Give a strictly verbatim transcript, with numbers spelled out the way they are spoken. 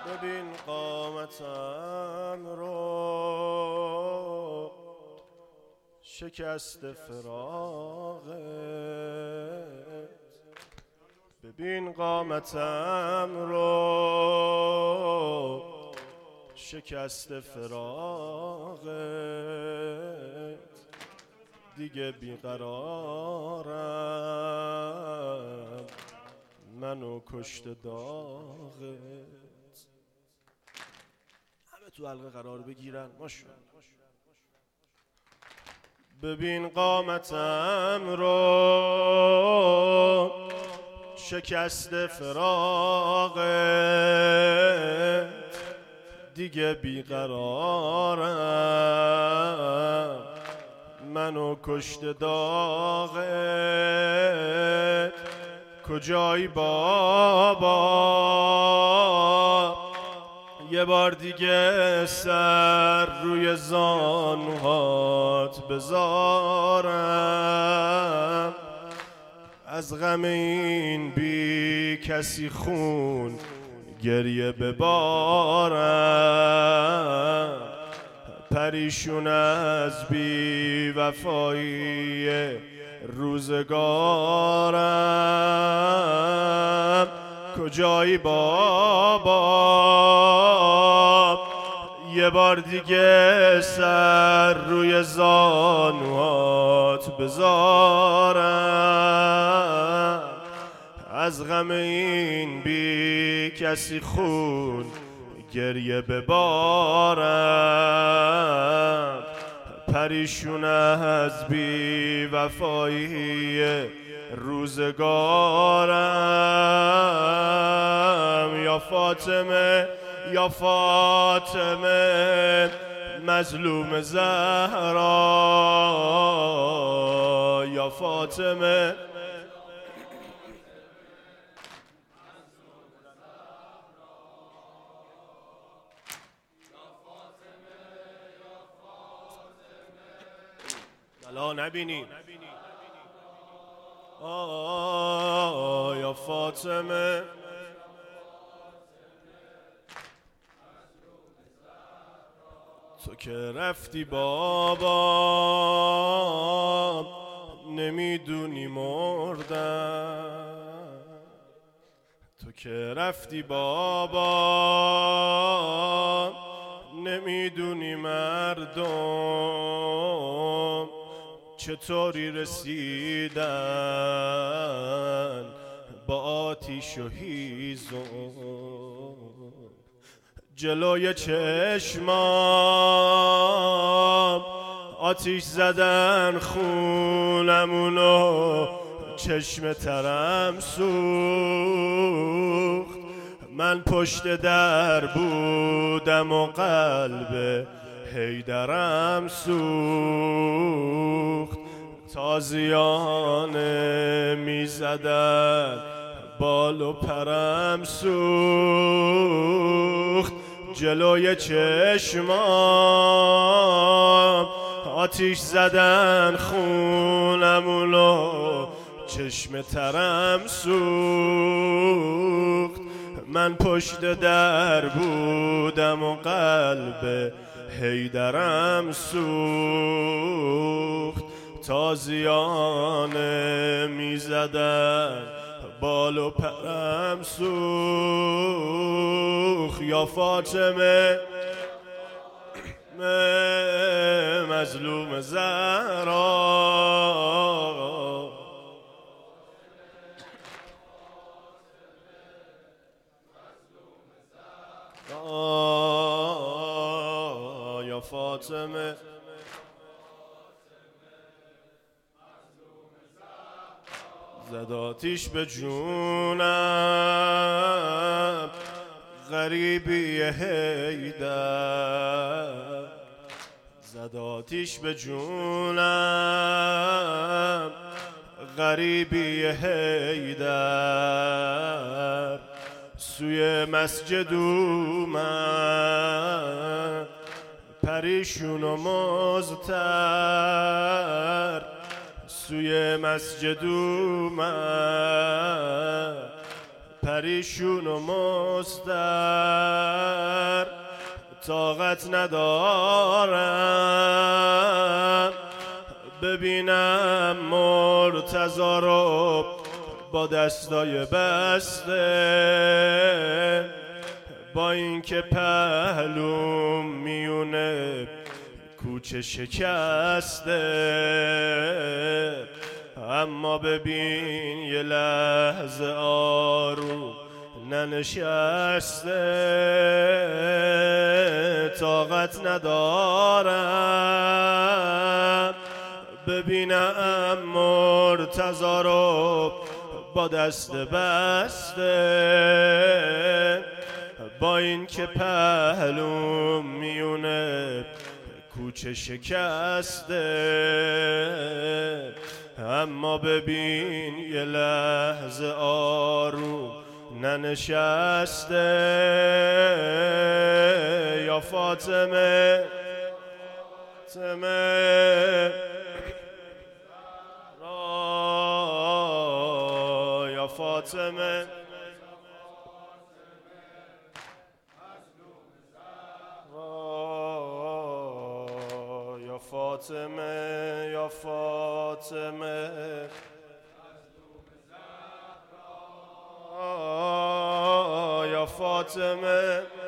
ببین قامتم رو شکست فراقت، ببین قامتم رو شکست فراقت، دیگه بیقرارم منو کشت داغت. همه تو حلقه قرار بگیرن ماشاءالله. ببین قامتم رو شکست فراقت، دیگه بیقرارم منو کشت داغت. کجایی بابا یه بار دیگه سر روی زانوهات بذارم، از غم این بی کسی خون گریه ببارم. پریشون از بی وفایی روزگارم. کجایی بابا یه بار دیگه سر روی زانوات بذارم، از غم این بی کسی خون گریه ببارم. پریشون از بی وفایی روزگارم. یا فاطمه یا فاطمه مظلوم زهرا، یا فاطمه بلا نبینی. آه یا فاطمه تو که رفتی بابا نمیدونی مردم، تو که رفتی بابا نمیدونی مردم چطوری رسیدن با آتیش و هیزم. جلوی چشمام آتیش زدن خونمونو، چشم ترم سوخت. من پشت در بودم و قلب حیدرم سوخت. تازیانه می زدن بال و پرم سوخت. جلوی چشمام آتیش زدن خونمونو، چشم ترم سوخت. من پشت در بودم و قلب حیدرم سوخت. تازیانه می زدن بال و پرم سوخت. یا فاطمه مظلوم زهرا، آه یا فاطمه زد آتیش به جونم غریبی حیدر، زد آتیش به جونم غریبی حیدر. سوی مسجد اومد پریشون و مضطر، سوی مسجد اومد پریشون و مضطر. طاقت ندارم ببینم مرتضی رو با دستای بسته، با اینکه پهلوم میونه کوچه شکسته، اما ببین یه لحظه آروم ننشسته. طاقت ندارم ببینم مرتضی رو با دست بسته، با این که پهلوم میونه کوچه شکسته، اما ببین یه لحظه آروم ننشسته. یا فاطمه فاطمه را، یا فاطمه را، یا فاطمه، یا فاطمه، یا فاطمه